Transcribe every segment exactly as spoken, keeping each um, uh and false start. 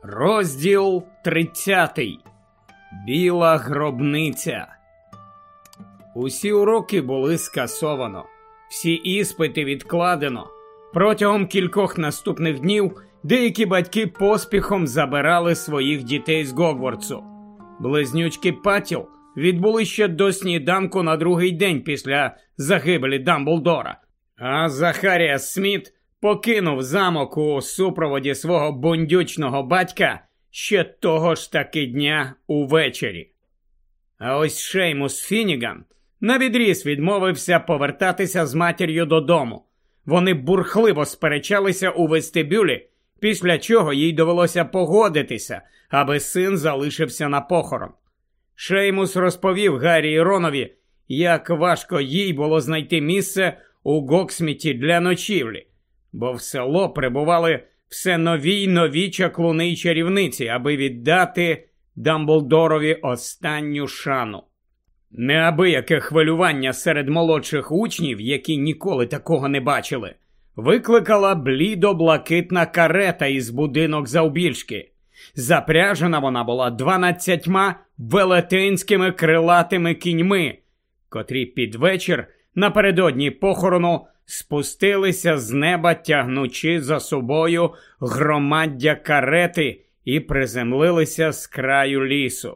Розділ тридцятий. Біла гробниця. Усі уроки були скасовано. Всі іспити відкладено. Протягом кількох наступних днів деякі батьки поспіхом забирали своїх дітей з Гогвартсу. Близнючки Паттіл відбули ще до сніданку на другий день після загибелі Дамблдора. А Захаріас Сміт покинув замок у супроводі свого бундючного батька ще того ж таки дня увечері. А ось Шеймус Фінніган навідріз відмовився повертатися з матір'ю додому. Вони бурхливо сперечалися у вестибюлі, після чого їй довелося погодитися, аби син залишився на похорон. Шеймус розповів Гаррі і Ронові, як важко їй було знайти місце у Гоксміті для ночівлі, бо в село прибували все нові й нові чаклуни й чарівниці, аби віддати Дамблдорові останню шану. Неабияке хвилювання серед молодших учнів, які ніколи такого не бачили, викликала блідо-блакитна карета із будинок завбільшки. Запряжена вона була дванадцятьма велетенськими крилатими кіньми, котрі під вечір напередодні похорону спустилися з неба, тягнучи за собою громаддя карети, і приземлилися з краю лісу.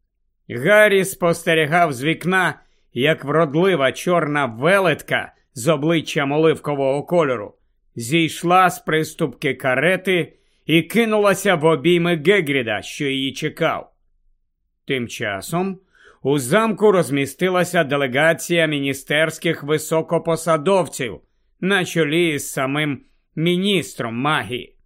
Гаррі спостерігав з вікна, як вродлива чорна велетка з обличчям оливкового кольору зійшла з приступки карети і кинулася в обійми Гегріда, що її чекав. Тим часом у замку розмістилася делегація міністерських високопосадовців на чолі з самим міністром магії.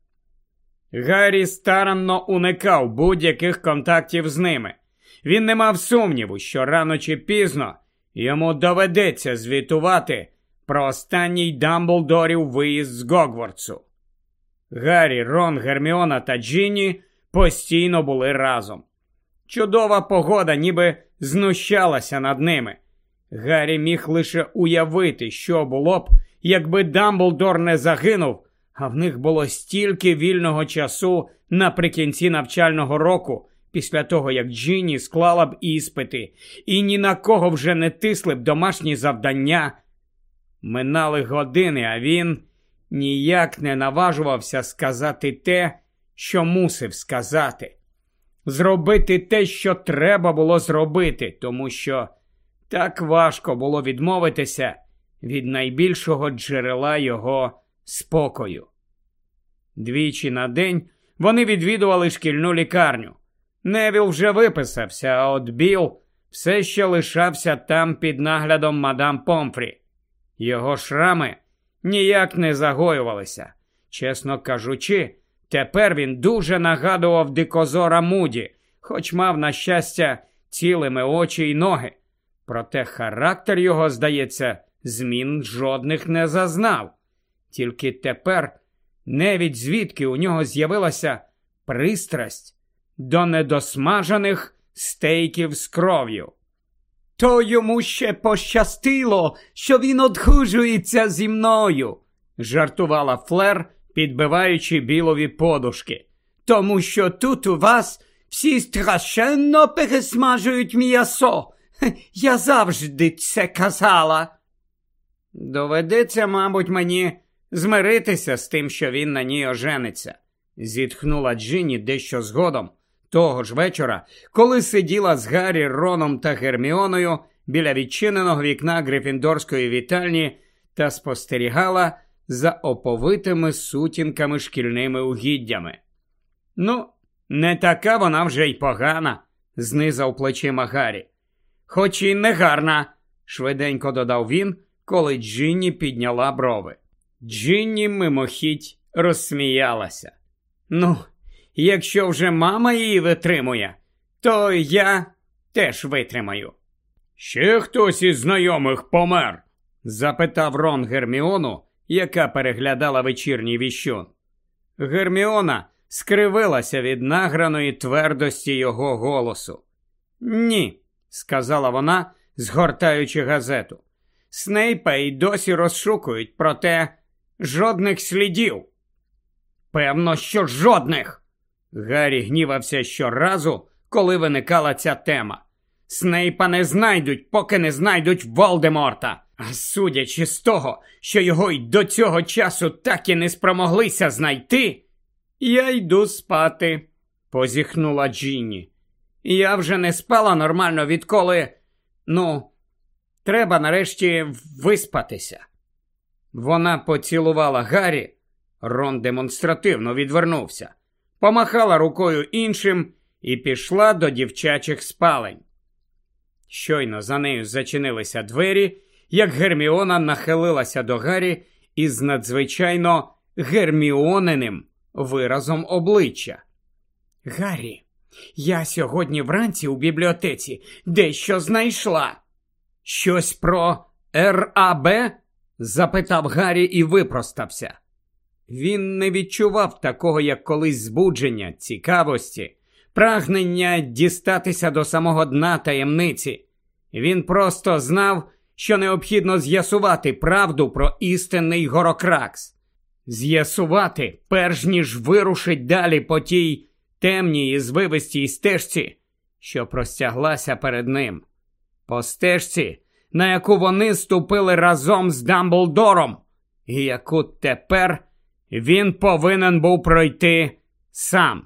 Гаррі старанно уникав будь-яких контактів з ними. Він не мав сумніву, що рано чи пізно йому доведеться звітувати про останній Дамблдорів виїзд з Гогвартсу. Гаррі, Рон, Герміона та Джинні постійно були разом. Чудова погода ніби знущалася над ними. Гаррі міг лише уявити, що було б, якби Дамблдор не загинув, а в них було стільки вільного часу наприкінці навчального року, після того, як Джинні склала б іспити, і ні на кого вже не тисли б домашні завдання. Минали години, а він ніяк не наважувався сказати те, що мусив сказати. Зробити те, що треба було зробити, тому що так важко було відмовитися від найбільшого джерела його спокою. Двічі на день вони відвідували шкільну лікарню. Невіл вже виписався, а от Біл все ще лишався там під наглядом мадам Помфрі. Його шрами ніяк не загоювалися. Чесно кажучи, тепер він дуже нагадував дикозора Муді, хоч мав, на щастя, цілими очі й ноги. Проте характер його, здається, змін жодних не зазнав. Тільки тепер невідь звідки у нього з'явилася пристрасть до недосмажених стейків з кров'ю. «То йому ще пощастило, що він одружується зі мною», – жартувала Флер, підбиваючи Білові подушки. «Тому що тут у вас всі страшенно пересмажують м'ясо. Я завжди це казала». «Доведеться, мабуть, мені змиритися з тим, що він на ній ожениться», – зітхнула Джинні дещо згодом, того ж вечора, коли сиділа з Гаррі, Роном та Герміоною біля відчиненого вікна Грифіндорської вітальні та спостерігала за оповитими сутінками шкільними угіддями. «Ну, не така вона вже й погана», – знизав плечима Гаррі. «Хоч і не гарна», – швиденько додав він, коли Джинні підняла брови. Джинні мимохідь розсміялася. «Ну, якщо вже мама її витримує, то я теж витримаю». «Ще хтось із знайомих помер?» – запитав Рон Герміону, яка переглядала вечірній віщун. Герміона скривилася від награної твердості його голосу. «Ні», – сказала вона, згортаючи газету. «Снейпа й досі розшукують, проте жодних слідів». «Певно, що жодних!» Гаррі гнівався щоразу, коли виникала ця тема. Снейпа не знайдуть, поки не знайдуть Волдеморта. А судячи з того, що його й до цього часу так і не спромоглися знайти, я йду спати, позіхнула Джинні. Я вже не спала нормально відколи, ну, треба нарешті виспатися. Вона поцілувала Гаррі, Рон демонстративно відвернувся, помахала рукою іншим і пішла до дівчачих спалень. Щойно за нею зачинилися двері, як Герміона нахилилася до Гаррі із надзвичайно герміониним виразом обличчя. «Гаррі, я сьогодні вранці у бібліотеці дещо знайшла». «Щось про Р А Б?» – запитав Гаррі і випростався. Він не відчував такого, як колись збудження, цікавості, прагнення дістатися до самого дна таємниці. Він просто знав, що необхідно з'ясувати правду про істинний Горокракс. З'ясувати, перш ніж вирушить далі по тій темній і звивистій стежці, що простяглася перед ним. По стежці, на яку вони ступили разом з Дамблдором, і яку тепер він повинен був пройти сам.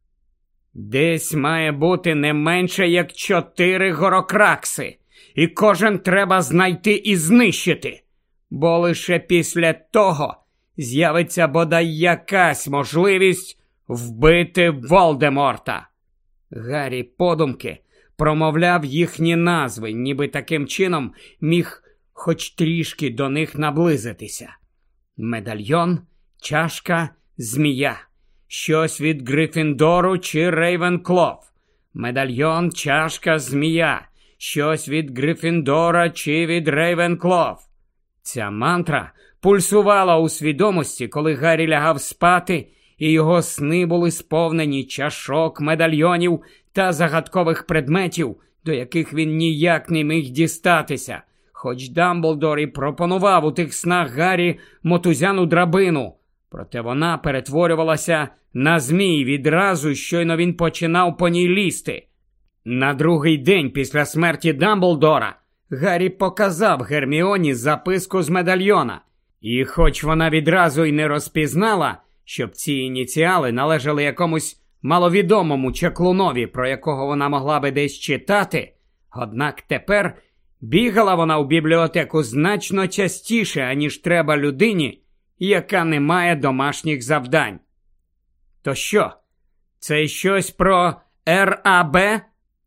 Десь має бути не менше як чотири Горокракси, і кожен треба знайти і знищити, бо лише після того з'явиться бодай якась можливість вбити Волдеморта. Гаррі подумки промовляв їхні назви, ніби таким чином міг хоч трішки до них наблизитися. Медальйон, чашка, змія. Щось від Гриффіндору чи Рейвенклов. Медальйон, чашка, змія. Щось від Гриффіндора чи від Рейвенклов. Ця мантра пульсувала у свідомості, коли Гаррі лягав спати, і його сни були сповнені чашок, медальйонів та загадкових предметів, до яких він ніяк не міг дістатися. Хоч Дамблдор і пропонував у тих снах Гаррі мотузяну драбину, проте вона перетворювалася на змій відразу, щойно він починав по ній лізти. На другий день після смерті Дамблдора Гаррі показав Герміоні записку з медальйона. І хоч вона відразу й не розпізнала, щоб ці ініціали належали якомусь маловідомому чаклунові, про якого вона могла би десь читати, однак тепер бігала вона у бібліотеку значно частіше, аніж треба людині, яка не має домашніх завдань. То що, це щось про Р А Б?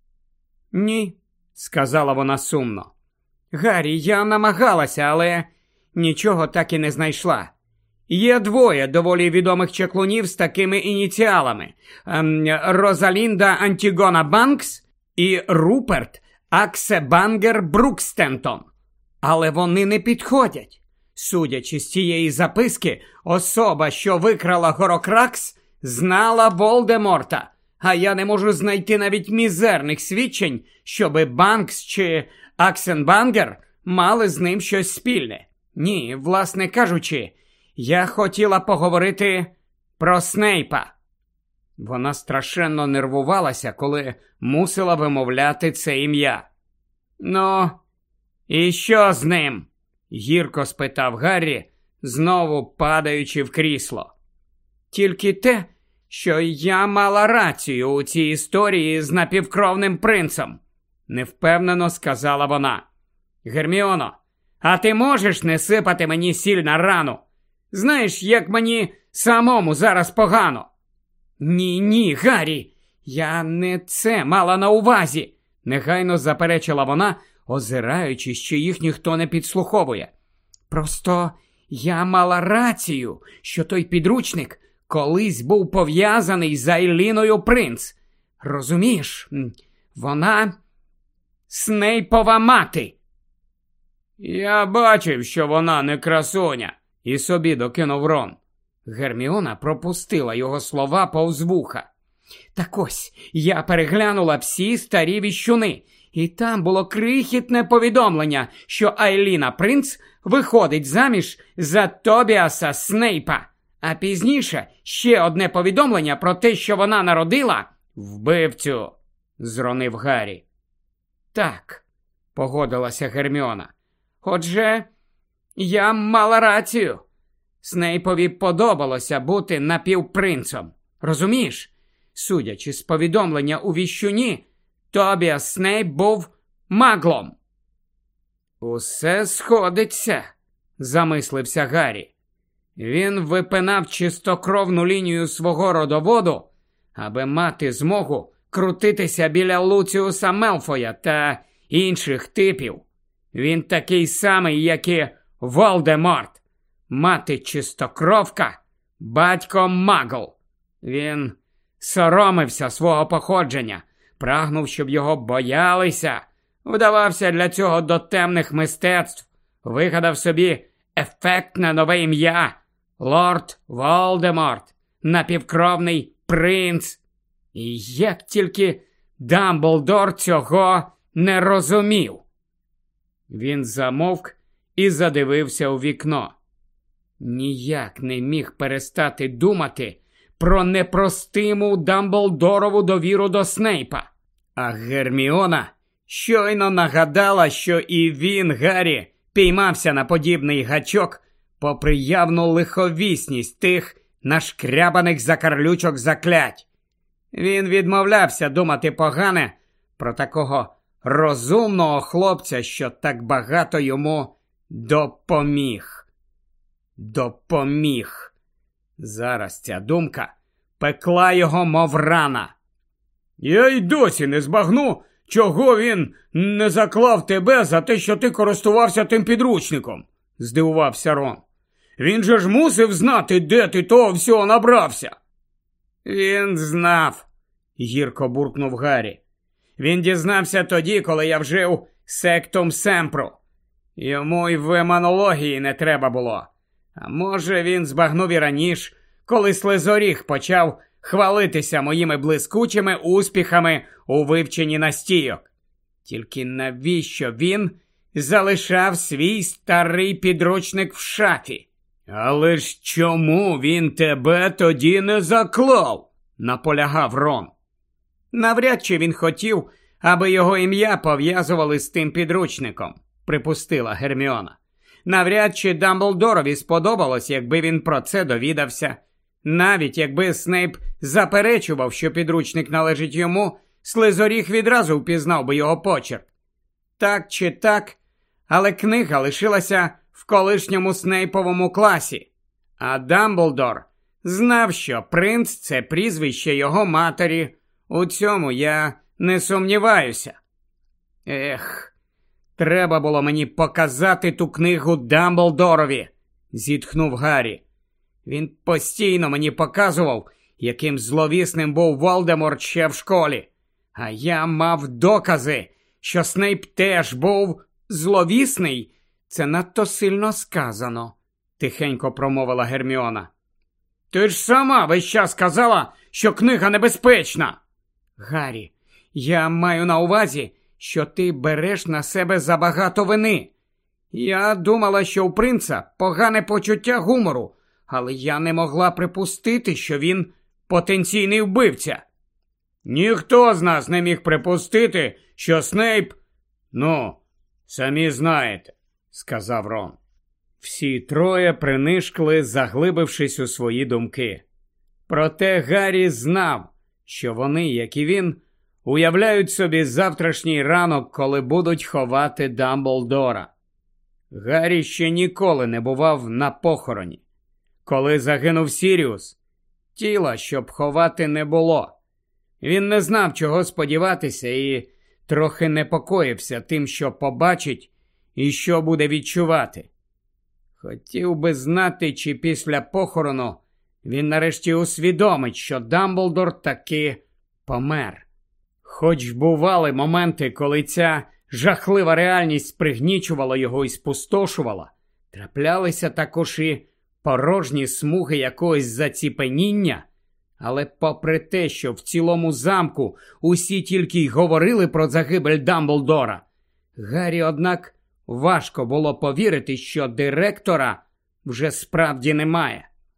Ні, сказала вона сумно. Гаррі, я намагалася, але нічого так і не знайшла. Є двоє доволі відомих чаклунів з такими ініціалами. Ем, Розалінда Антігона Банкс і Руперт Аксебангер Брукстентон. Але вони не підходять. Судячи з цієї записки, особа, що викрала Горокракс, знала Волдеморта, а я не можу знайти навіть мізерних свідчень, щоби Банкс чи Аксенбангер мали з ним щось спільне. Ні, власне кажучи, я хотіла поговорити про Снейпа. Вона страшенно нервувалася, коли мусила вимовляти це ім'я. Ну, і що з ним? Гірко спитав Гаррі, знову падаючи в крісло. Тільки те, що я мала рацію у цій історії з напівкровним принцем, невпевнено сказала вона. Герміоно, а ти можеш не сипати мені сіль на рану? Знаєш, як мені самому зараз погано. Ні-ні, Гаррі, я не це мала на увазі, негайно заперечила вона, озираючись, що їх ніхто не підслуховує. Просто я мала рацію, що той підручник колись був пов'язаний з Айліною Принц. Розумієш, вона Снейпова мати. Я бачив, що вона не красуня, і собі докинув Рон. Герміона пропустила його слова повз вуха. Так ось, я переглянула всі старі віщуни, і там було крихітне повідомлення, що Айліна Принц виходить заміж за Тобіаса Снейпа. А пізніше ще одне повідомлення про те, що вона народила вбивцю, зронив Гаррі. Так, погодилася Герміона. Отже, я мала рацію. Снейпові подобалося бути напівпринцем. Розумієш? Судячи з повідомлення у віщуні, Тобіас Снейп був маглом. Усе сходиться, замислився Гаррі. Він випинав чистокровну лінію свого родоводу, аби мати змогу крутитися біля Луціуса Мелфоя та інших типів. Він такий самий, як і Волдеморт. Мати чистокровка, батько магл. Він соромився свого походження, прагнув, щоб його боялися, вдавався для цього до темних мистецтв, вигадав собі ефектне нове ім'я – Лорд Волдеморт, напівкровний принц. І як тільки Дамблдор цього не розумів. Він замовк і задивився у вікно. Ніяк не міг перестати думати про непростиму Дамблдорову довіру до Снейпа. А Герміона щойно нагадала, що і він, Гаррі, піймався на подібний гачок, попри явну лиховісність тих нашкрябаних закарлючок заклять. Він відмовлявся думати погане про такого розумного хлопця, що так багато йому допоміг. Допоміг. Зараз ця думка пекла його, мов рана. Я й досі не збагну, чого він не заклав тебе за те, що ти користувався тим підручником, здивувався Рон. Він же ж мусив знати, де ти того всього набрався. Він знав, гірко буркнув Гаррі. Він дізнався тоді, коли я вжив сектум семпру. Йому й в еманології не треба було. А може, він збагнув і раніше, коли Слизоріг почав хвалитися моїми блискучими успіхами у вивченні настійок. Тільки навіщо він залишав свій старий підручник в шафі? Але ж чому він тебе тоді не заклав? Наполягав Рон. Навряд чи він хотів, аби його ім'я пов'язували з тим підручником, припустила Герміона. Навряд чи Дамблдорові сподобалось, якби він про це довідався. Навіть якби Снейп заперечував, що підручник належить йому, Слизоріг відразу впізнав би його почерк. Так чи так, але книга лишилася в колишньому Снейповому класі. А Дамблдор знав, що принц – це прізвище його матері. У цьому я не сумніваюся. Ех, треба було мені показати ту книгу Дамблдорові, зітхнув Гаррі. Він постійно мені показував, яким зловісним був Волдеморт ще в школі. А я мав докази, що Снейп теж був зловісний. Це надто сильно сказано, тихенько промовила Герміона. Ти ж сама весь час казала, що книга небезпечна. Гаррі, я маю на увазі, що ти береш на себе забагато вини. Я думала, що у принца погане почуття гумору, але я не могла припустити, що він потенційний вбивця. Ніхто з нас не міг припустити, що Снейп... Ну, самі знаєте, сказав Рон. Всі троє принишкли, заглибившись у свої думки. Проте Гаррі знав, що вони, як і він, уявляють собі завтрашній ранок, коли будуть ховати Дамблдора. Гаррі ще ніколи не бував на похороні. Коли загинув Сіріус, тіла, щоб ховати, не було. Він не знав, чого сподіватися, і трохи непокоївся тим, що побачить і що буде відчувати. Хотів би знати, чи після похорону він нарешті усвідомить, що Дамблдор таки помер. Хоч бували моменти, коли ця жахлива реальність пригнічувала його і спустошувала, траплялися також і порожні смуги якогось заціпеніння, але попри те, що в цілому замку усі тільки й говорили про загибель Дамблдора, Гаррі, однак, важко було повірити, що директора вже справді немає.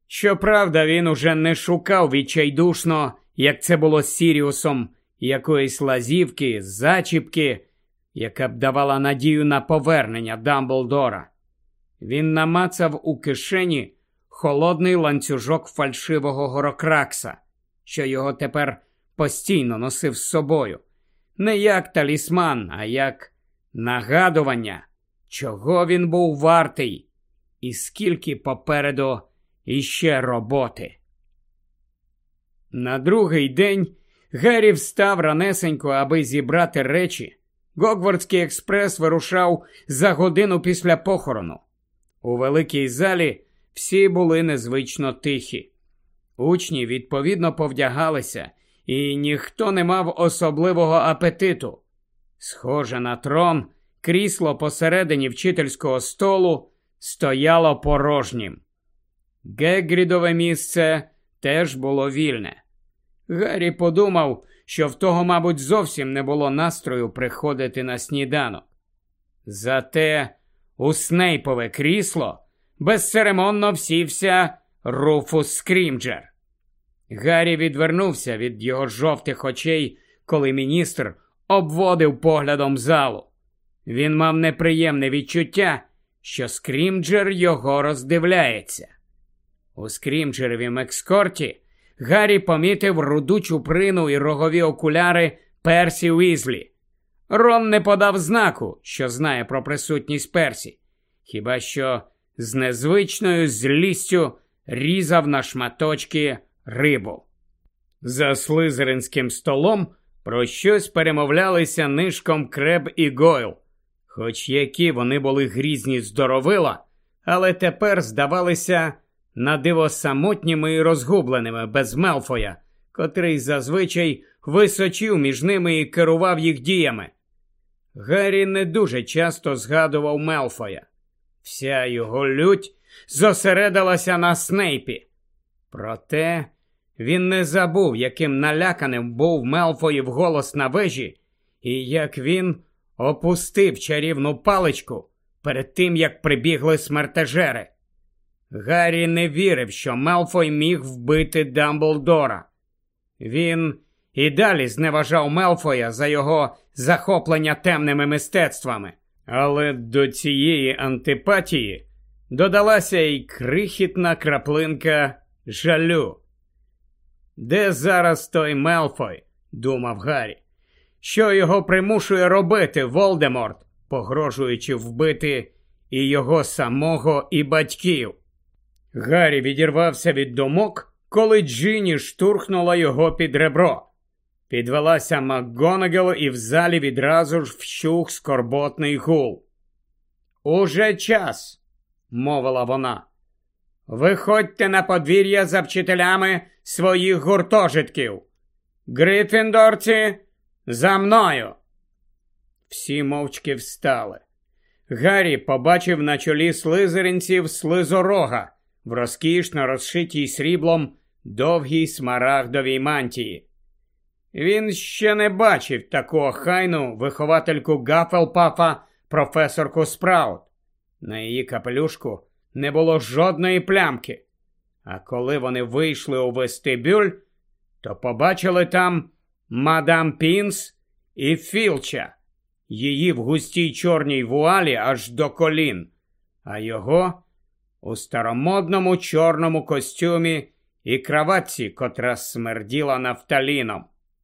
Щоправда, він уже не шукав відчайдушно, як це було з Сіріусом, якоїсь лазівки, зачіпки, яка б давала надію на повернення Дамблдора. Він намацав у кишені холодний ланцюжок фальшивого горокракса, що його тепер постійно носив з собою. Не як талісман, а як нагадування, чого він був вартий і скільки попереду іще роботи. На другий день Гаррі встав ранесенько, аби зібрати речі. Гогвартський експрес вирушав за годину після похорону. У великій залі всі були незвично тихі. Учні відповідно повдягалися, і ніхто не мав особливого апетиту. Схоже на трон, крісло посередині вчительського столу стояло порожнім. Гегрідове місце теж було вільне. Гаррі подумав, що в того, мабуть, зовсім не було настрою приходити на сніданок. Зате у Снейпове крісло безцеремонно всівся Руфус Скрімджер. Гаррі відвернувся від його жовтих очей, коли міністр обводив поглядом залу. Він мав неприємне відчуття, що Скрімджер його роздивляється. У Скрімджеровім екскорті Гаррі помітив руду чуприну і рогові окуляри Персі Уізлі. Рон не подав знаку, що знає про присутність Персі, хіба що з незвичною злістю різав на шматочки рибу. За слизеринським столом про щось перемовлялися нишком Креб і Гойл. Хоч які вони були грізні здоровила, але тепер здавалися надиво самотніми і розгубленими без Мелфоя, котрий зазвичай височив між ними і керував їх діями. Гаррі не дуже часто згадував Мелфоя. Вся його лють зосередилася на Снейпі. Проте він не забув, яким наляканим був Мелфоїв голос на вежі, і як він опустив чарівну паличку перед тим, як прибігли смертежери. Гаррі не вірив, що Мелфой міг вбити Дамблдора. Він і далі зневажав Мелфоя за його захоплення темними мистецтвами. Але до цієї антипатії додалася й крихітна краплинка жалю. «Де зараз той Мелфой?» – думав Гаррі. «Що його примушує робити Волдеморт, погрожуючи вбити і його самого, і батьків?» Гаррі відірвався від думок, коли Джині штурхнула його під ребро. Підвелася МакГонагал, і в залі відразу ж вщух скорботний гул. «Уже час», – мовила вона. «Виходьте на подвір'я за вчителями своїх гуртожитків. Гриффіндорці, за мною!» Всі мовчки встали. Гаррі побачив на чолі слизеринців Слизорога в розкішно розшитій сріблом довгій смарагдовій мантії. Він ще не бачив таку охайну виховательку Гафелпафа професорку Спраут. На її капелюшку не було жодної плямки. А коли вони вийшли у вестибюль, то побачили там мадам Пінс і Філча. Її в густій чорній вуалі аж до колін, а його у старомодному чорному костюмі і краватці, котра смерділа нафталіном.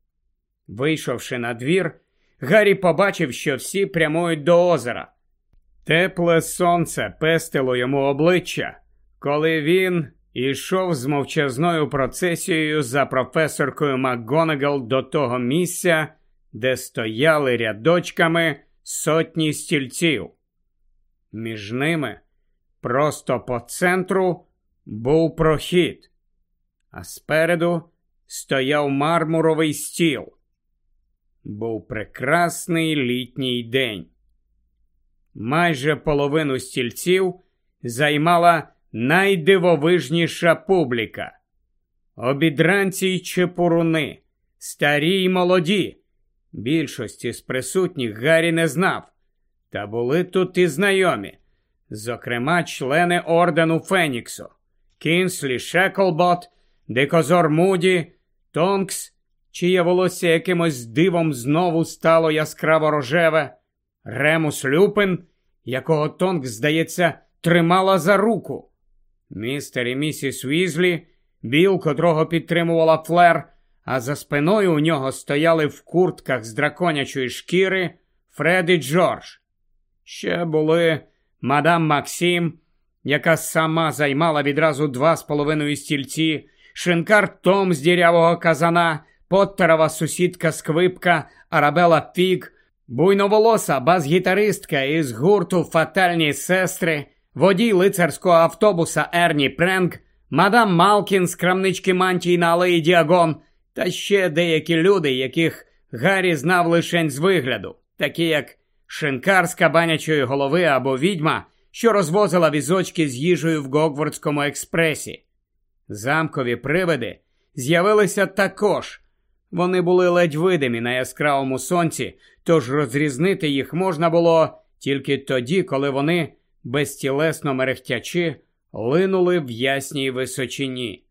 Вийшовши на двір, Гаррі побачив, що всі прямують до озера. Тепле сонце пестило йому обличчя, коли він ішов з мовчазною процесією за професоркою МакГонагал до того місця, де стояли рядочками сотні стільців. Між ними, просто по центру, був прохід, а спереду стояв мармуровий стіл. Був прекрасний літній день. Майже половину стільців займала найдивовижніша публіка. Обідранці й чепуруни, старі й молоді. Більшості з присутніх Гаррі не знав, та були тут і знайомі, зокрема члени Ордену Феніксу, Кінслі Шеклбот, Дикозор Муді, Тонкс, чиє волосся якимось дивом знову стало яскраво рожеве, Ремус Люпин, якого Тонкс, здається, тримала за руку, містер і місіс Візлі, Біл, котрого підтримувала Флер, а за спиною у нього стояли в куртках з драконячої шкіри Фред і Джордж. Ще були мадам Максим, яка сама займала відразу два з половиною стільці, шинкар Том з дірявого казана, Поттерова сусідка Сквипка, Арабела Фіг, буйноволоса бас-гітаристка із гурту «Фатальні сестри», водій лицарського автобуса Ерні Пренк, мадам Малкін з крамнички мантій на алеї Діагон та ще деякі люди, яких Гаррі знав лишень з вигляду, такі як шинкар з кабанячої голови або відьма, що розвозила візочки з їжею в Гогвардському експресі. Замкові привиди з'явилися також. Вони були ледь видимі на яскравому сонці, тож розрізнити їх можна було тільки тоді, коли вони, безтілесно мерехтячи, линули в ясній височині.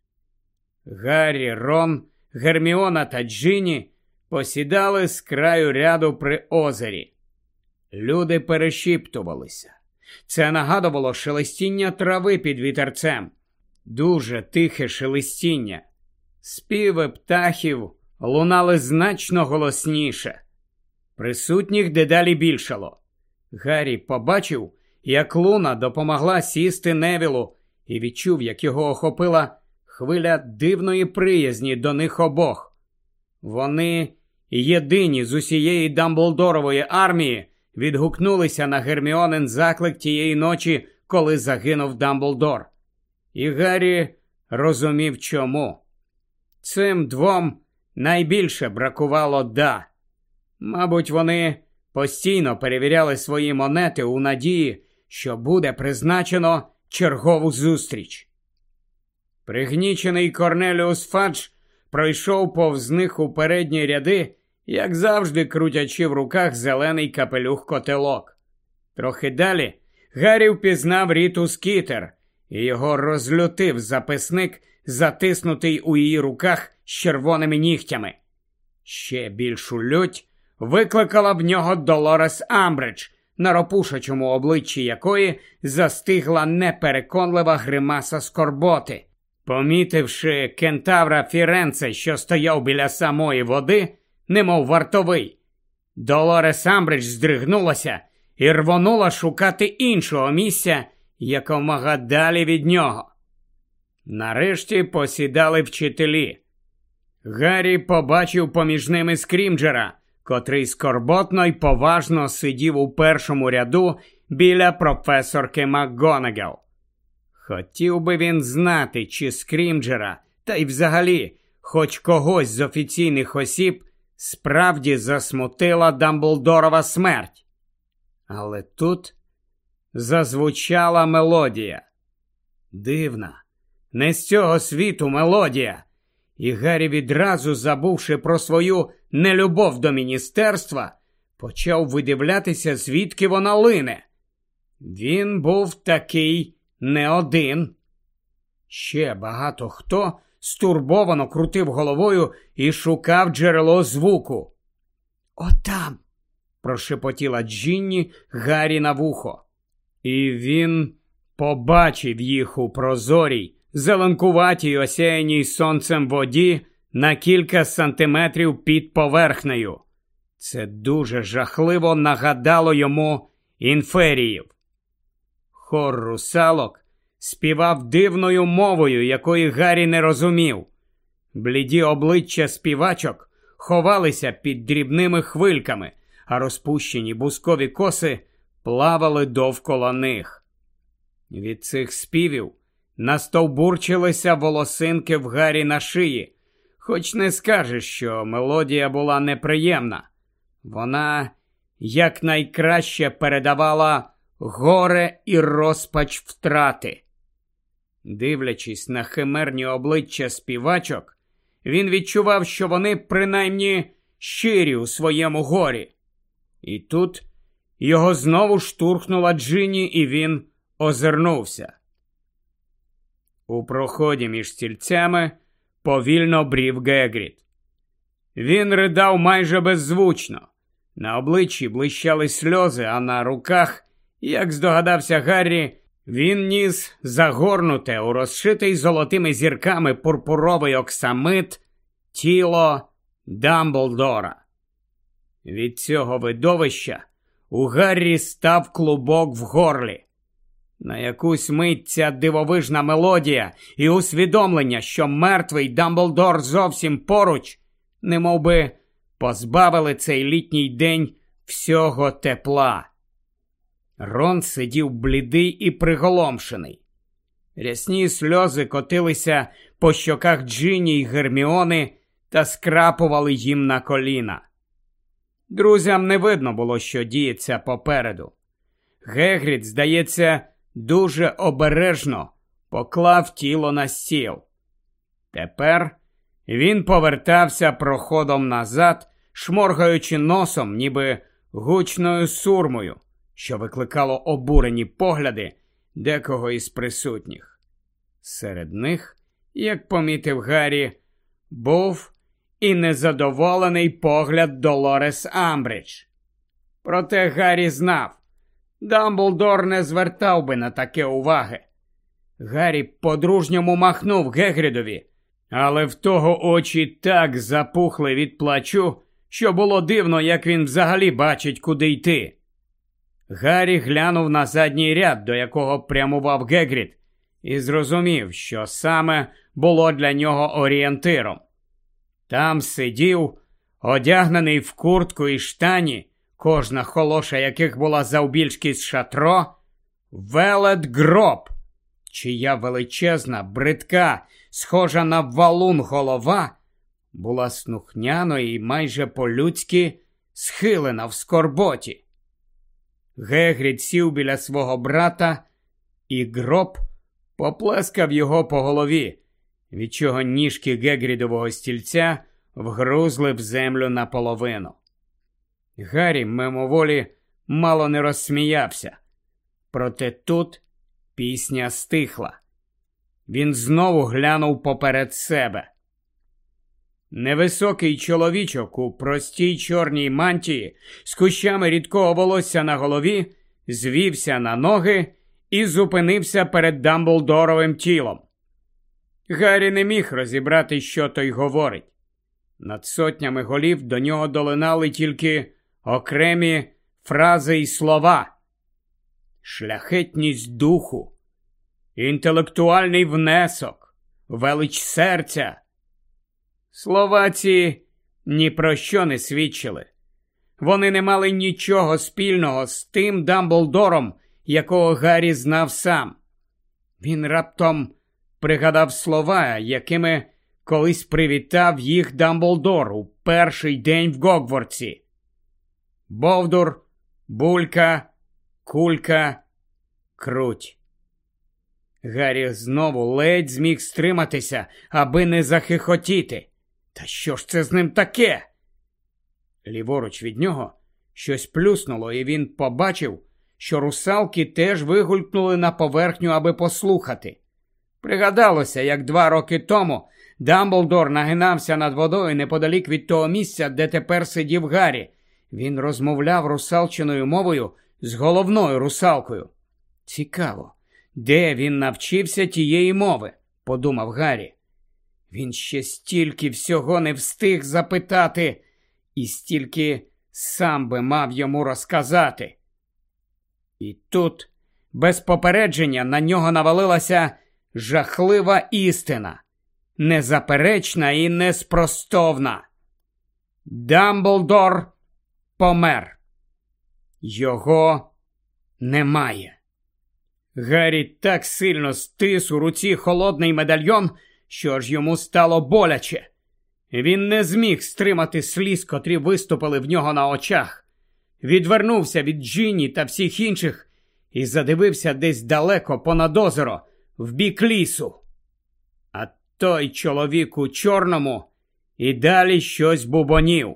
Гаррі, Рон, Герміона та Джинні посідали з краю ряду при озері. Люди перешіптувалися. Це нагадувало шелестіння трави під вітерцем. Дуже тихе шелестіння. Співи птахів лунали значно голосніше. Присутніх дедалі більшало. Гаррі побачив, як Луна допомогла сісти Невілу, і відчув, як його охопила хвиля дивної приязні до них обох. Вони, єдині з усієї Дамблдорової армії, відгукнулися на Герміонин заклик тієї ночі, коли загинув Дамблдор. І Гаррі розумів чому. Цим двом найбільше бракувало «да». Мабуть, вони постійно перевіряли свої монети у надії, що буде призначено чергову зустріч. Пригнічений Корнеліус Фадж пройшов повз них у передні ряди, як завжди крутячи в руках зелений капелюх-котелок. Трохи далі Гаррі впізнав Ріту Скітер, і його розлютив записник, затиснутий у її руках з червоними нігтями. Ще більшу лють викликала в нього Долорес Амбридж, на ропушачому обличчі якої застигла непереконлива гримаса скорботи. Помітивши кентавра Фіренце, що стояв біля самої води, немов вартовий, Долорес Амбридж здригнулася і рвонула шукати іншого місця, якомога далі від нього. Нарешті посідали вчителі. Гаррі побачив поміж ними Скрімджера, котрий скорботно й поважно сидів у першому ряду біля професорки МакГонагал. Хотів би він знати, чи Скрімджера, та й взагалі хоч когось з офіційних осіб, справді засмутила Дамблдорова смерть. Але тут зазвучала мелодія. Дивна, не з цього світу мелодія. І Гаррі, відразу забувши про свою нелюбов до міністерства, почав видивлятися, звідки вона лине. Він був такий не один. Ще багато хто стурбовано крутив головою і шукав джерело звуку. «Отам!» – прошепотіла Джинні Гаррі на вухо. І він побачив їх у прозорій, зеленкуватій, осяяній сонцем воді на кілька сантиметрів під поверхнею. Це дуже жахливо нагадало йому інферіїв. Хор русалок співав дивною мовою, якої Гаррі не розумів. Бліді обличчя співачок ховалися під дрібними хвильками, а розпущені бускові коси плавали довкола них. Від цих співів настовбурчилися волосинки в Гаррі на шиї, хоч не скажеш, що мелодія була неприємна. Вона якнайкраще передавала горе і розпач втрати. Дивлячись на химерні обличчя співачок, він відчував, що вони принаймні щирі у своєму горі. І тут його знову штурхнула Джинні, і він озирнувся. У проході між стільцями повільно брів Гегрід. Він ридав майже беззвучно. На обличчі блищали сльози, а на руках, як здогадався Гаррі, він ніс загорнуте у розшитий золотими зірками пурпуровий оксамит тіло Дамблдора. Від цього видовища у Гаррі став клубок в горлі. На якусь мить ця дивовижна мелодія і усвідомлення, що мертвий Дамблдор зовсім поруч, немовби позбавили цей літній день всього тепла. Рон сидів блідий і приголомшений. Рясні сльози котилися по щоках Джині й Герміони та скрапували їм на коліна. Друзям не видно було, що діється попереду. Гегрід, здається, дуже обережно поклав тіло на стіл. Тепер він повертався проходом назад, шморгаючи носом, ніби гучною сурмою, що викликало обурені погляди декого із присутніх. Серед них, як помітив Гаррі, був і незадоволений погляд Долорес Амбридж. Проте Гаррі знав, Дамблдор не звертав би на таке уваги. Гаррі по-дружньому махнув Гегрідові, але в того очі так запухли від плачу, що було дивно, як він взагалі бачить, куди йти. Гаррі глянув на задній ряд, до якого прямував Гегрід, і зрозумів, що саме було для нього орієнтиром. Там сидів, одягнений в куртку і штані, кожна холоша яких була завбільшки з шатро, Велет Гроб, чия величезна, бридка, схожа на валун голова, була слухняно і майже по-людськи схилена в скорботі. Гегрід сів біля свого брата, і Гроб поплескав його по голові, від чого ніжки Гегрідового стільця вгрузли в землю наполовину. Гаррі мимоволі мало не розсміявся. Проте тут пісня стихла. Він знову глянув поперед себе. Невисокий чоловічок у простій чорній мантії з кущами рідкого волосся на голові звівся на ноги і зупинився перед Дамблдоровим тілом. Гаррі не міг розібрати, що той говорить. Над сотнями голів до нього долинали тільки окремі фрази і слова. Шляхетність духу, інтелектуальний внесок, велич серця. Слова ці ні про що не свідчили. Вони не мали нічого спільного з тим Дамблдором, якого Гаррі знав сам. Він раптом пригадав слова, якими колись привітав їх Дамблдор у перший день в Гогвартсі. Бовдур, булька, кулька, круть. Гаррі знову ледь зміг стриматися, аби не захихотіти. Та що ж це з ним таке? Ліворуч від нього щось плюснуло, і він побачив, що русалки теж вигулькнули на поверхню, аби послухати. Пригадалося, як два роки тому Дамблдор нагинався над водою неподалік від того місця, де тепер сидів Гаррі. Він розмовляв русалчиною мовою з головною русалкою. Цікаво, де він навчився тієї мови, подумав Гаррі. Він ще стільки всього не встиг запитати, і стільки сам би мав йому розказати. І тут, без попередження, на нього навалилася жахлива істина, незаперечна і неспростовна. Дамблдор помер. Його немає. Гаррі так сильно стис у руці холодний медальйон, що ж йому стало боляче. Він не зміг стримати сліз, котрі виступили в нього на очах. Відвернувся від Джинні та всіх інших і задивився десь далеко понад озеро, в бік лісу. А той чоловік у чорному і далі щось бубонів.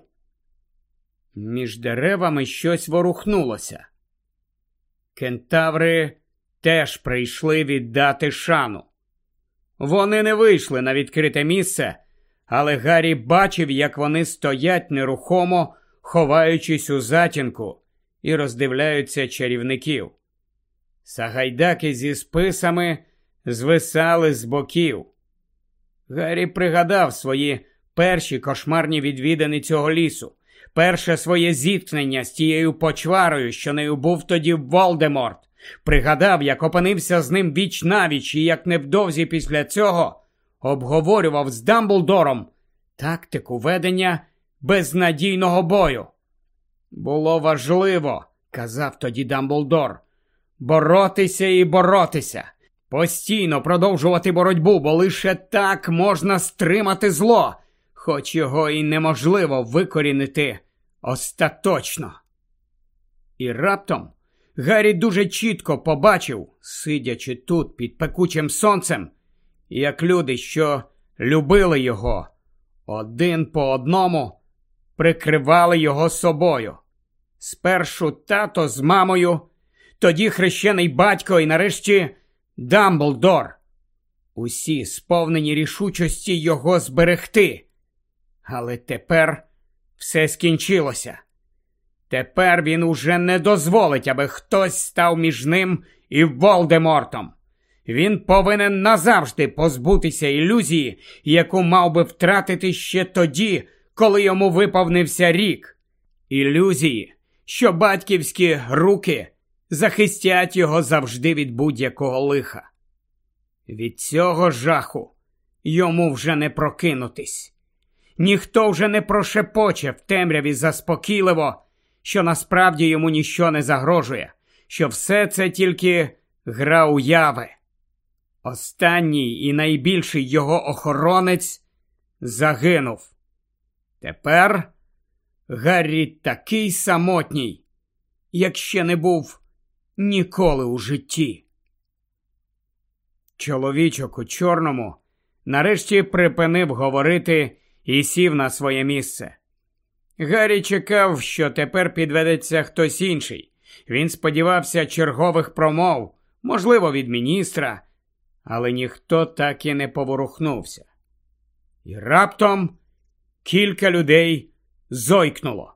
Між деревами щось ворухнулося. Кентаври теж прийшли віддати шану. Вони не вийшли на відкрите місце, але Гаррі бачив, як вони стоять нерухомо, ховаючись у затінку, і роздивляються чарівників. Сагайдаки зі списами звисали з боків. Гаррі пригадав свої перші кошмарні відвідини цього лісу, перше своє зіткнення з тією почварою, що нею був тоді Волдеморт. Пригадав, як опинився з ним віч-навіч і як невдовзі після цього обговорював з Дамблдором тактику ведення безнадійного бою. «Було важливо, – казав тоді Дамблдор, – боротися і боротися, постійно продовжувати боротьбу, бо лише так можна стримати зло, хоч його і неможливо викорінити остаточно». І раптом Гаррі дуже чітко побачив, сидячи тут під пекучим сонцем, як люди, що любили його, один по одному прикривали його собою. Спершу тато з мамою, тоді хрещений батько і нарешті Дамблдор. Усі сповнені рішучості його зберегти. Але тепер все скінчилося. Тепер він уже не дозволить, аби хтось став між ним і Волдемортом. Він повинен назавжди позбутися ілюзії, яку мав би втратити ще тоді, коли йому виповнився рік. Ілюзії, що батьківські руки захистять його завжди від будь-якого лиха. Від цього жаху йому вже не прокинутись. Ніхто вже не прошепоче в темряві заспокійливо, що насправді йому ніщо не загрожує, що все це тільки гра уяви. Останній і найбільший його охоронець загинув. Тепер Гаррі такий самотній, як ще не був ніколи у житті. Чоловічок у чорному нарешті припинив говорити і сів на своє місце. Гаррі чекав, що тепер підведеться хтось інший. Він сподівався чергових промов, можливо, від міністра, але ніхто так і не поворухнувся. І раптом кілька людей зойкнуло.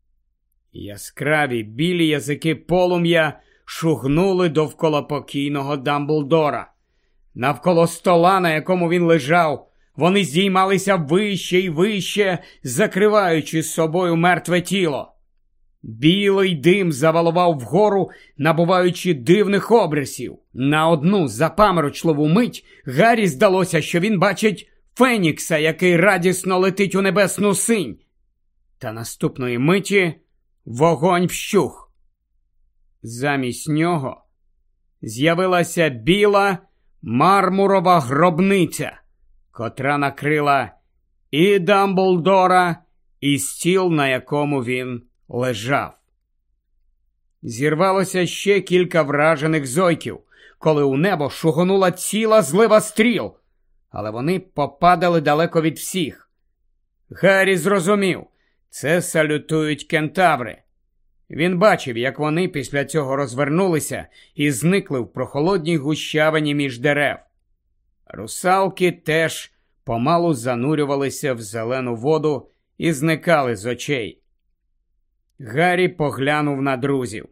Яскраві білі язики полум'я шугнули довкола покійного Дамблдора. Навколо стола, на якому він лежав, вони здіймалися вище й вище, закриваючи з собою мертве тіло. Білий дим завалував вгору, набуваючи дивних обрисів. На одну запаморочливу мить Гаррі здалося, що він бачить Фенікса, який радісно летить у небесну синь. Та наступної миті вогонь вщух. Замість нього з'явилася біла мармурова гробниця, котра накрила і Дамблдора, і стіл, на якому він лежав. Зірвалося ще кілька вражених зойків, коли у небо шугонула ціла злива стріл, але вони попадали далеко від всіх. Гаррі зрозумів, це салютують кентаври. Він бачив, як вони після цього розвернулися і зникли в прохолодній гущавині між дерев. Русалки теж помалу занурювалися в зелену воду і зникали з очей. Гаррі поглянув на друзів.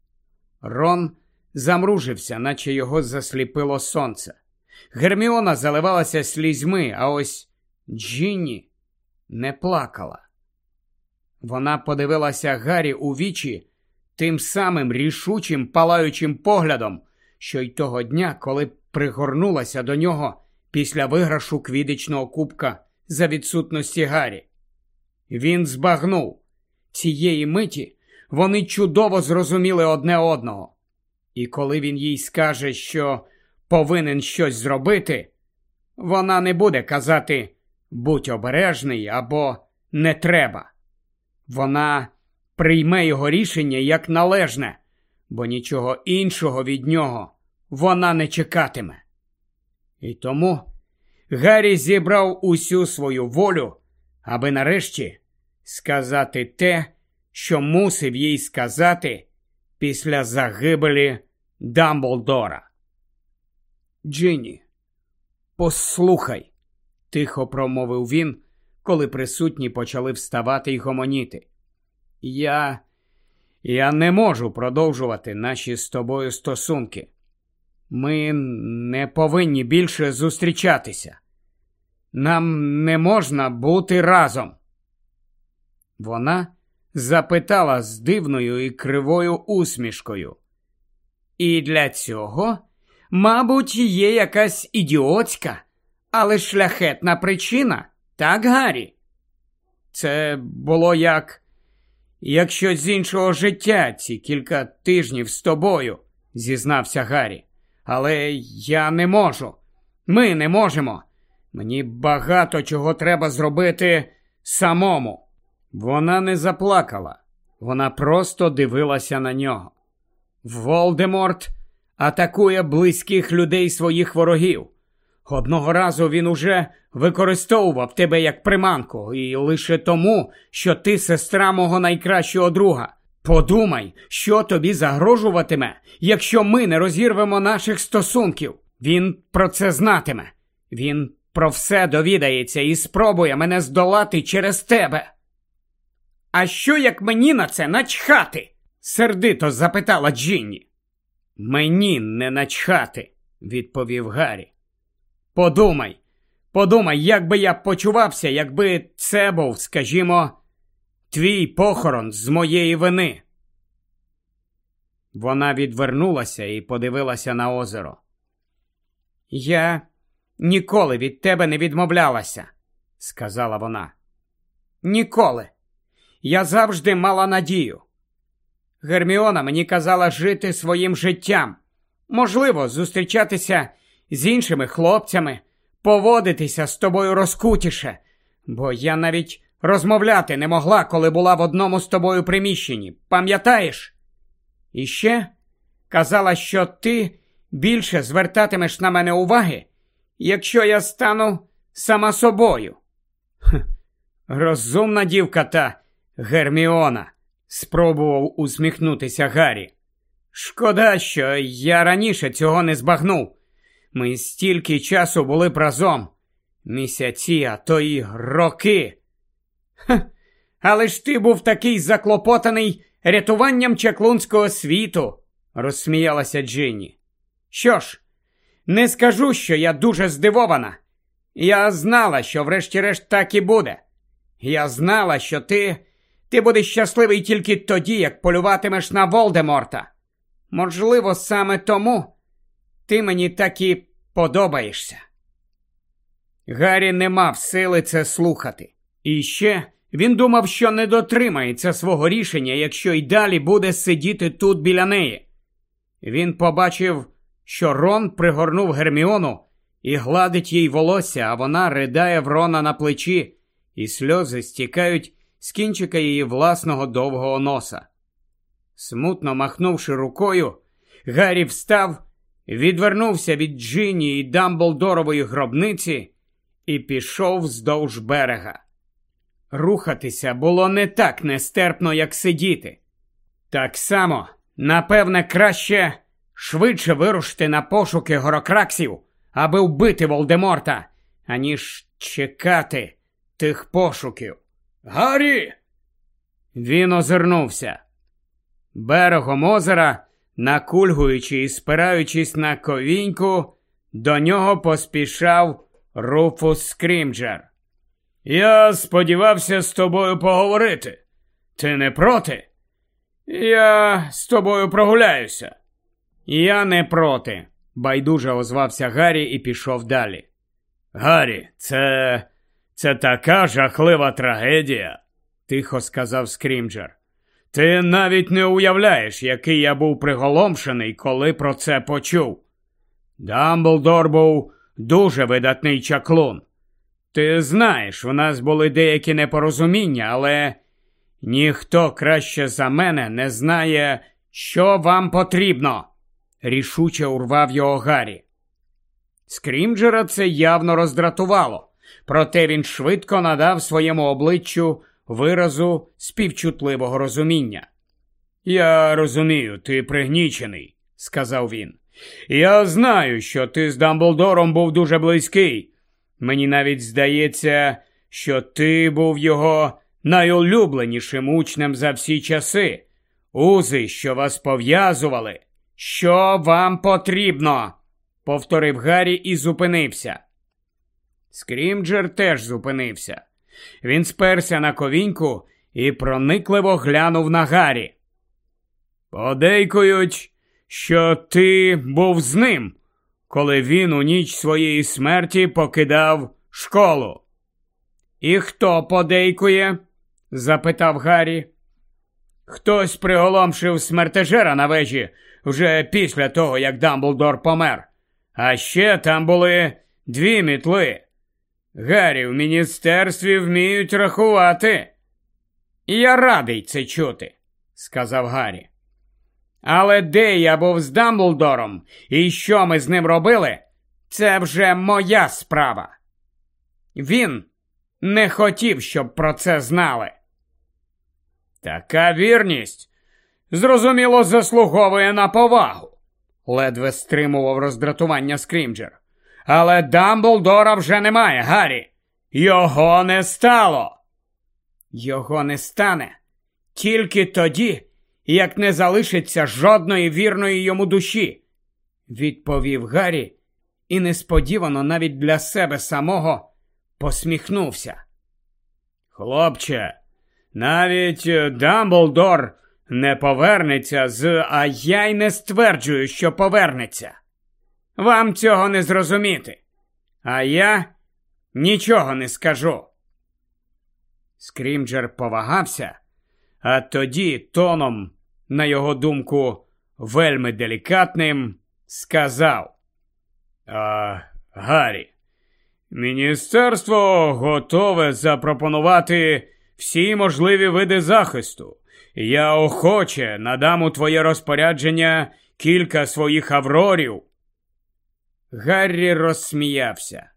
Рон замружився, наче його засліпило сонце. Герміона заливалася слізьми, а ось Джинні не плакала. Вона подивилася Гаррі у вічі тим самим рішучим, палаючим поглядом, що й того дня, коли пригорнулася до нього після виграшу квіддичного кубка за відсутності Гаррі. Він збагнув. Цієї миті вони чудово зрозуміли одне одного. І коли він їй скаже, що повинен щось зробити, вона не буде казати «будь обережний» або «не треба». Вона прийме його рішення як належне, бо нічого іншого від нього вона не чекатиме. І тому Гаррі зібрав усю свою волю, аби нарешті сказати те, що мусив їй сказати після загибелі Дамблдора. «Джинні, Послухай, тихо промовив він, коли присутні почали вставати й гомоніти. Я... я не можу продовжувати наші з тобою стосунки. Ми не повинні більше зустрічатися. Нам не можна бути разом. Вона запитала з дивною і кривою усмішкою. І для цього, мабуть, є якась ідіотська, але шляхетна причина, так, Гаррі? Це було як... як щось з іншого життя ці кілька тижнів з тобою, зізнався Гаррі. Але я не можу. Ми не можемо. Мені багато чого треба зробити самому. Вона не заплакала. Вона просто дивилася на нього. Волдеморт атакує близьких людей своїх ворогів. Одного разу він уже використовував тебе як приманку, і лише тому, що ти сестра мого найкращого друга. Подумай, що тобі загрожуватиме, якщо ми не розірвемо наших стосунків. Він про це знатиме. Він про все довідається і спробує мене здолати через тебе. А що, як мені на це начхати? Сердито запитала Джинні. Мені не начхати, відповів Гаррі. Подумай, подумай, як би я почувався, якби це був, скажімо, твій похорон з моєї вини. Вона відвернулася і подивилася на озеро. Я ніколи від тебе не відмовлялася, сказала вона. Ніколи. Я завжди мала надію. Герміона мені казала жити своїм життям. Можливо, зустрічатися з іншими хлопцями, поводитися з тобою розкутіше, бо я навіть розмовляти не могла, коли була в одному з тобою приміщенні. Пам'ятаєш? І ще казала, що ти більше звертатимеш на мене уваги, якщо я стану сама собою. Хм, розумна дівка та Герміона, спробував усміхнутися Гаррі. Шкода, що я раніше цього не збагнув. Ми стільки часу були б разом. Місяці, а то й роки. Ха, але ж ти був такий заклопотаний рятуванням чаклунського світу, розсміялася Джинні. Що ж, не скажу, що я дуже здивована. Я знала, що врешті-решт так і буде. Я знала, що ти... ти будеш щасливий тільки тоді, як полюватимеш на Волдеморта. Можливо, саме тому ти мені так і подобаєшся. Гаррі не мав сили це слухати. І ще він думав, що не дотримається свого рішення, якщо й далі буде сидіти тут біля неї. Він побачив, що Рон пригорнув Герміону і гладить їй волосся, а вона ридає в Рона на плечі, і сльози стікають з кінчика її власного довгого носа. Смутно махнувши рукою, Гаррі встав, відвернувся від Джинні і Дамблдорової гробниці і пішов вздовж берега. Рухатися було не так нестерпно, як сидіти. Так само, напевне, краще швидше вирушити на пошуки Горокраксів, аби вбити Волдеморта, аніж чекати тих пошуків. «Гаррі!» Він озирнувся. Берегом озера, накульгуючи і спираючись на ковіньку, до нього поспішав Руфус Скрімджер. «Я сподівався з тобою поговорити. Ти не проти? Я з тобою прогуляюся». «Я не проти», – байдуже озвався Гаррі і пішов далі. «Гаррі, це... це така жахлива трагедія», – тихо сказав Скрімджер. «Ти навіть не уявляєш, який я був приголомшений, коли про це почув. Дамблдор був дуже видатний чаклун. Ти знаєш, у нас були деякі непорозуміння, але ніхто краще за мене не знає, що вам потрібно», – рішуче урвав його Гаррі. Скрімджера це явно роздратувало, проте він швидко надав своєму обличчю виразу співчутливого розуміння. «Я розумію, ти пригнічений», – сказав він. Я знаю, що ти з Дамблдором був дуже близький. Мені навіть здається, що ти був його найулюбленішим учнем за всі часи. Узи, що вас пов'язували. Що вам потрібно? Повторив Гаррі і зупинився. Скрімджер теж зупинився. Він сперся на ковіньку і проникливо глянув на Гаррі. Подейкують, що ти був з ним, коли він у ніч своєї смерті покидав школу. І хто подейкує? Запитав Гаррі. Хтось приголомшив смертежера на вежі вже після того, як Дамблдор помер. А ще там були дві мітли. Гаррі, в міністерстві вміють рахувати. Я радий це чути, сказав Гаррі. Але де я був з Дамблдором і що ми з ним робили, це вже моя справа. Він не хотів, щоб про це знали. Така вірність, зрозуміло, заслуговує на повагу, ледве стримував роздратування Скрімджер. Але Дамблдора вже немає, Гаррі. Його не стало. Його не стане тільки тоді, як не залишиться жодної вірної йому душі, відповів Гаррі і несподівано навіть для себе самого посміхнувся. Хлопче, навіть Дамблдор не повернеться з, а я й не стверджую, що повернеться. Вам цього не зрозуміти, а я нічого не скажу. Скрімджер повагався, а тоді тоном, на його думку, вельми делікатним, сказав: а, Гаррі, міністерство готове запропонувати всі можливі види захисту. Я охоче надам у твоє розпорядження кілька своїх аврорів. Гаррі розсміявся.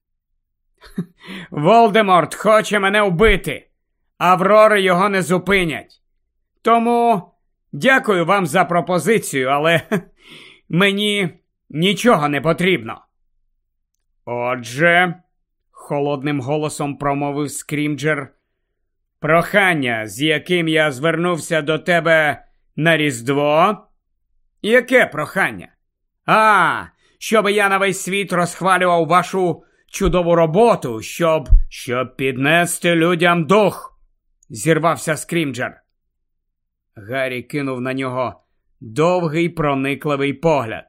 Волдеморт хоче мене вбити. Аврори його не зупинять. Тому дякую вам за пропозицію, але мені нічого не потрібно. Отже, холодним голосом промовив Скрімджер, прохання, з яким я звернувся до тебе на Різдво? Яке прохання? А, щоб я на весь світ розхвалював вашу чудову роботу, щоб, щоб піднести людям дух, зірвався Скрімджер. Гаррі кинув на нього довгий проникливий погляд.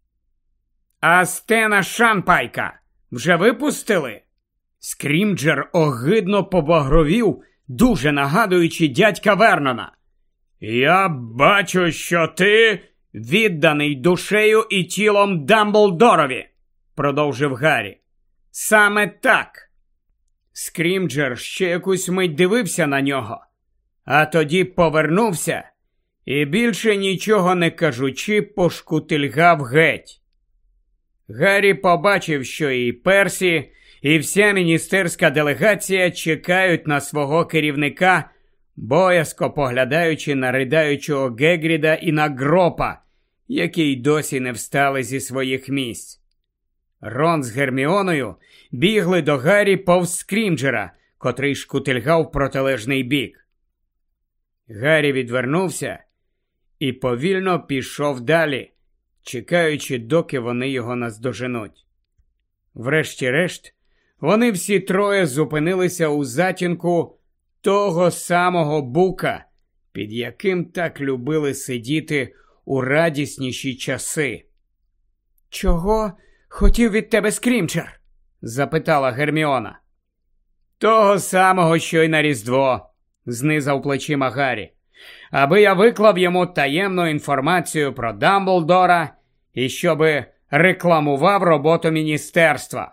А Стена Шанпайка вже випустили? Скрімджер огидно побагровів, дуже нагадуючи дядька Вернона. Я бачу, що ти відданий душею і тілом Дамблдорові, продовжив Гаррі. Саме так. Скрімджер ще якусь мить дивився на нього, а тоді повернувся і, більше нічого не кажучи, пошкутильгав геть. Гаррі побачив, що і Персі, і вся міністерська делегація чекають на свого керівника, боязко поглядаючи на ридаючого Гегріда і на Гропа, які й досі не встали зі своїх місць. Рон з Герміоною бігли до Гаррі повз Скрімджера, котрий шкутильгав в протилежний бік. Гаррі відвернувся і повільно пішов далі, чекаючи, доки вони його наздоженуть. Врешті-решт, вони всі троє зупинилися у затінку того самого бука, під яким так любили сидіти у радісніші часи. «Чого хотів від тебе Скрімджер?» – запитала Герміона. «Того самого, що й на Різдво», – знизав плечима Гаррі, «аби я виклав йому таємну інформацію про Дамблдора і щоби рекламував роботу міністерства».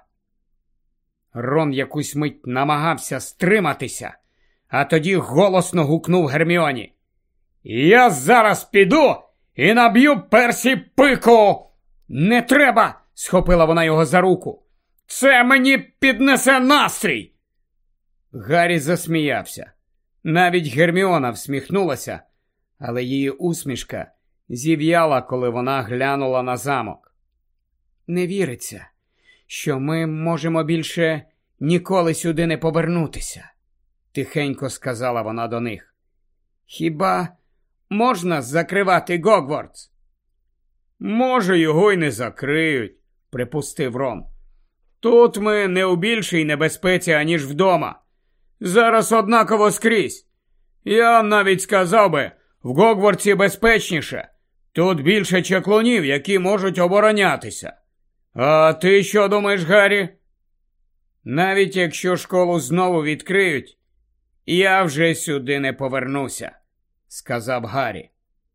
Рон якусь мить намагався стриматися, а тоді голосно гукнув Герміоні: «Я зараз піду і наб'ю Персі пику!» «Не треба!» – схопила вона його за руку. «Це мені піднесе настрій!» Гаррі засміявся. Навіть Герміона всміхнулася, але її усмішка зів'яла, коли вона глянула на замок. Не віриться, що ми можемо більше ніколи сюди не повернутися, тихенько сказала вона до них. Хіба можна закривати Гогвартс? Може, його й не закриють, припустив Рон. Тут ми не у більшій небезпеці, аніж вдома. Зараз однаково скрізь. Я навіть сказав би, в Гогвартсі безпечніше. Тут більше чаклунів, які можуть оборонятися. А ти що думаєш, Гаррі? Навіть якщо школу знову відкриють, я вже сюди не повернуся, сказав Гаррі.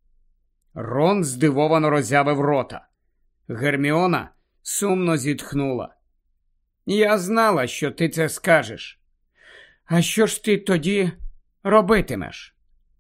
Рон здивовано роззявив рота. Герміона сумно зітхнула. Я знала, що ти це скажеш. А що ж ти тоді робитимеш?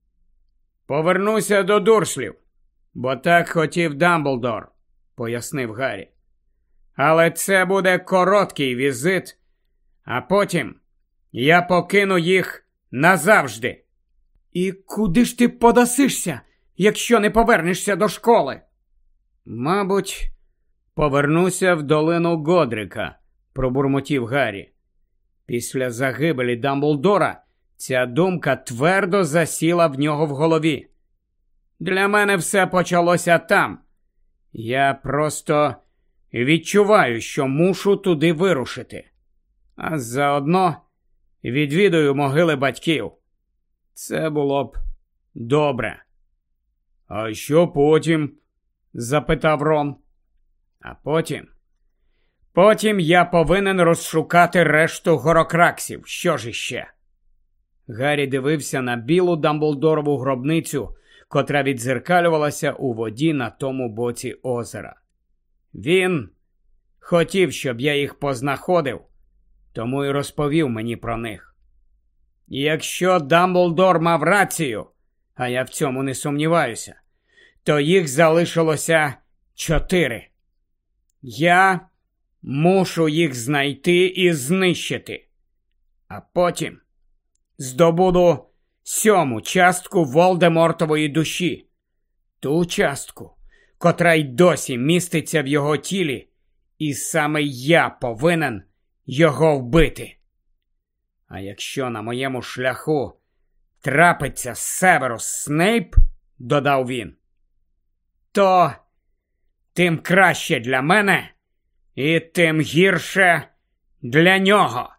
Повернуся до Дурслів, бо так хотів Дамблдор, пояснив Гаррі. Але це буде короткий візит, а потім я покину їх назавжди. І куди ж ти подасишся, якщо не повернешся до школи? Мабуть, повернуся в долину Годрика, пробурмотів Гаррі. Після загибелі Дамблдора ця думка твердо засіла в нього в голові. Для мене все почалося там. Я просто відчуваю, що мушу туди вирушити. А заодно відвідую могили батьків. Це було б добре. А що потім? Запитав Рон. А потім? Потім я повинен розшукати решту горокраксів. Що ж іще? Гаррі дивився на білу Дамблдорову гробницю, котра віддзеркалювалася у воді на тому боці озера. Він хотів, щоб я їх познаходив, тому й розповів мені про них. І якщо Дамблдор мав рацію, а я в цьому не сумніваюся, то їх залишилося чотири. Я мушу їх знайти і знищити. А потім здобуду сьому частку Волдемортової душі. Ту частку, котра й досі міститься в його тілі, і саме я повинен його вбити. А якщо на моєму шляху трапиться Северус Снейп, додав він, то тим краще для мене і тим гірше для нього.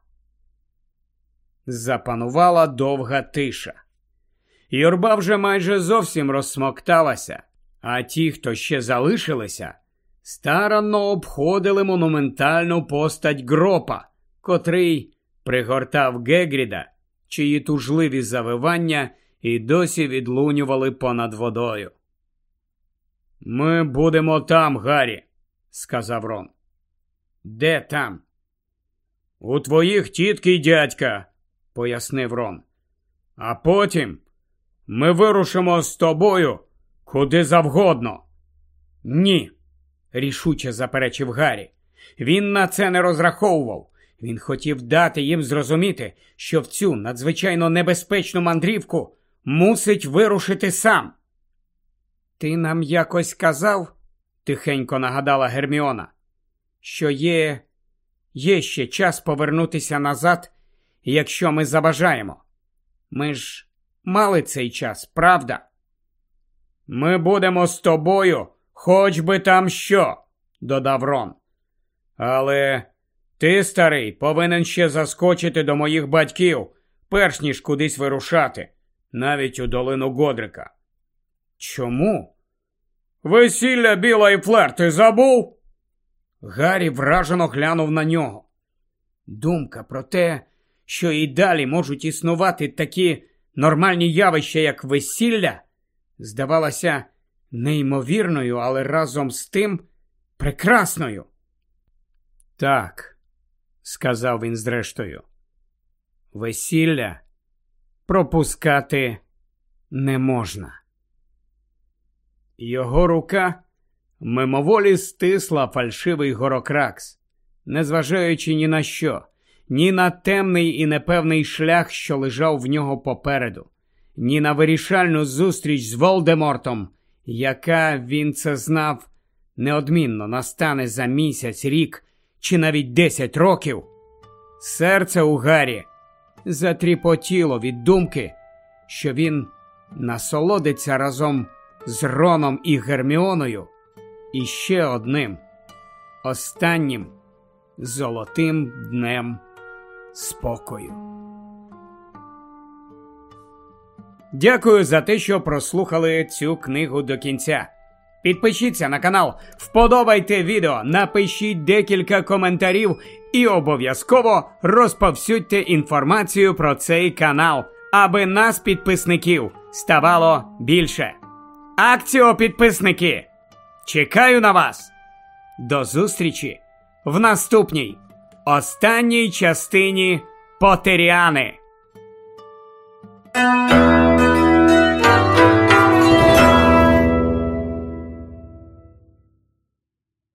Запанувала довга тиша. Юрба вже майже зовсім розсмокталася, а ті, хто ще залишилися, старанно обходили монументальну постать Гропа, котрий пригортав Гегріда, чиї тужливі завивання і досі відлунювали понад водою. «Ми будемо там, Гаррі», – сказав Рон. «Де там?» «У твоїх тітки й дядька», – пояснив Рон. «А потім ми вирушимо з тобою куди завгодно». «Ні», – рішуче заперечив Гаррі. Він на це не розраховував. Він хотів дати їм зрозуміти, що в цю надзвичайно небезпечну мандрівку мусить вирушити сам. «Ти нам якось казав, – тихенько нагадала Герміона, – що є, є ще час повернутися назад, якщо ми забажаємо. Ми ж мали цей час, правда?» «Ми будемо з тобою, хоч би там що», – додав Рон. «Але ти, старий, повинен ще заскочити до моїх батьків, перш ніж кудись вирушати, навіть у долину Годрика». «Чому?» «Весілля Біла і Флер, ти забув?» Гаррі вражено глянув на нього. Думка про те, що і далі можуть існувати такі нормальні явища, як весілля, здавалася неймовірною, але разом з тим прекрасною. «Так», – сказав він зрештою, – «весілля пропускати не можна». Його рука мимоволі стисла фальшивий горокракс, незважаючи ні на що, ні на темний і непевний шлях, що лежав в нього попереду, ні на вирішальну зустріч з Волдемортом яка, він це знав, неодмінно настане за місяць, рік чи навіть десять років, серце у Гаррі затріпотіло від думки, що він насолодиться разом з Роном і Герміоною і ще одним, останнім золотим днем спокою. Дякую за те, що прослухали цю книгу до кінця. Підпишіться на канал, вподобайте відео, напишіть декілька коментарів і обов'язково розповсюдьте інформацію про цей канал, аби нас, підписників, ставало більше. Акціо, підписники! Чекаю на вас! До зустрічі в наступній, останній частині Поттеріани!